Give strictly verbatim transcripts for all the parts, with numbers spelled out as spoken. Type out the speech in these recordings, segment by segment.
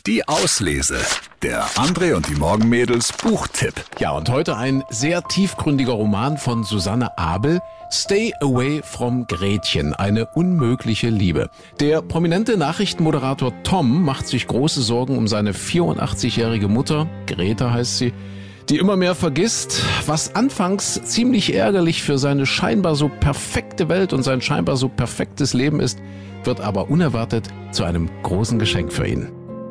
Die Auslese. Der André und die Morgenmädels Buchtipp. Ja, und heute ein sehr tiefgründiger Roman von Susanne Abel. Stay Away from Gretchen, eine unmögliche Liebe. Der prominente Nachrichtenmoderator Tom macht sich große Sorgen um seine vierundachtzigjährige Mutter, Greta heißt sie, die immer mehr vergisst, was anfangs ziemlich ärgerlich für seine scheinbar so perfekte Welt und sein scheinbar so perfektes Leben ist, wird aber unerwartet zu einem großen Geschenk für ihn.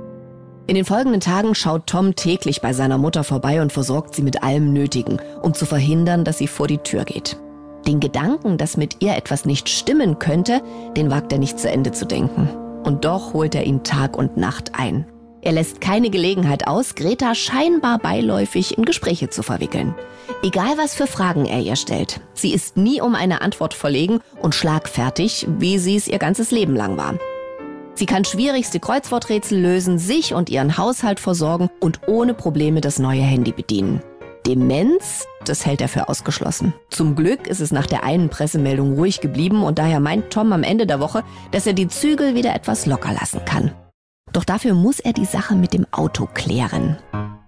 In den folgenden Tagen schaut Tom täglich bei seiner Mutter vorbei und versorgt sie mit allem Nötigen, um zu verhindern, dass sie vor die Tür geht. Den Gedanken, dass mit ihr etwas nicht stimmen könnte, den wagt er nicht zu Ende zu denken. Und doch holt er ihn Tag und Nacht ein. Er lässt keine Gelegenheit aus, Greta scheinbar beiläufig in Gespräche zu verwickeln. Egal was für Fragen er ihr stellt, sie ist nie um eine Antwort verlegen und schlagfertig, wie sie es ihr ganzes Leben lang war. Sie kann schwierigste Kreuzworträtsel lösen, sich und ihren Haushalt versorgen und ohne Probleme das neue Handy bedienen. Demenz, das hält er für ausgeschlossen. Zum Glück ist es nach der einen Pressemeldung ruhig geblieben und daher meint Tom am Ende der Woche, dass er die Zügel wieder etwas locker lassen kann. Doch dafür muss er die Sache mit dem Auto klären.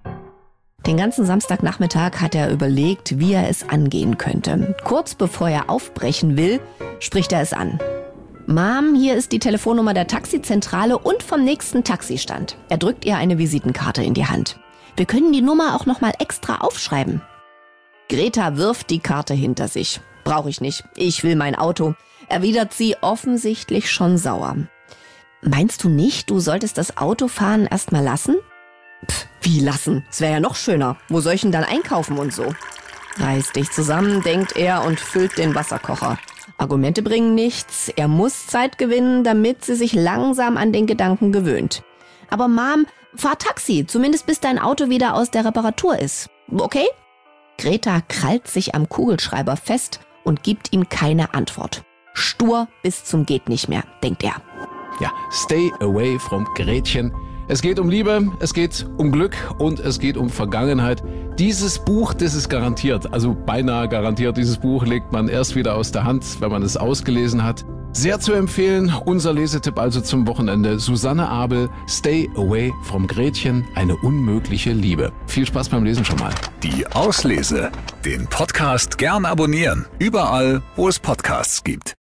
Den ganzen Samstagnachmittag hat er überlegt, wie er es angehen könnte. Kurz bevor er aufbrechen will, spricht er es an. Mom, hier ist die Telefonnummer der Taxizentrale und vom nächsten Taxistand. Er drückt ihr eine Visitenkarte in die Hand. Wir können die Nummer auch noch mal extra aufschreiben. Greta wirft die Karte hinter sich. Brauche ich nicht. Ich will mein Auto, erwidert sie offensichtlich schon sauer. Meinst du nicht, du solltest das Autofahren erst mal lassen? Pff, wie lassen? Es wäre ja noch schöner. Wo soll ich denn dann einkaufen und so? Reiß dich zusammen, denkt er und füllt den Wasserkocher. Argumente bringen nichts. Er muss Zeit gewinnen, damit sie sich langsam an den Gedanken gewöhnt. Aber Mom, fahr Taxi, zumindest bis dein Auto wieder aus der Reparatur ist. Okay? Greta krallt sich am Kugelschreiber fest und gibt ihm keine Antwort. Stur bis zum geht nicht mehr, denkt er. Ja, Stay Away from Gretchen. Es geht um Liebe, es geht um Glück und es geht um Vergangenheit. Dieses Buch, das ist garantiert, also beinahe garantiert, dieses Buch legt man erst wieder aus der Hand, wenn man es ausgelesen hat. Sehr zu empfehlen, unser Lesetipp also zum Wochenende. Susanne Abel, Stay Away from Gretchen, eine unmögliche Liebe. Viel Spaß beim Lesen schon mal. Die Auslese. Den Podcast gern abonnieren. Überall, wo es Podcasts gibt.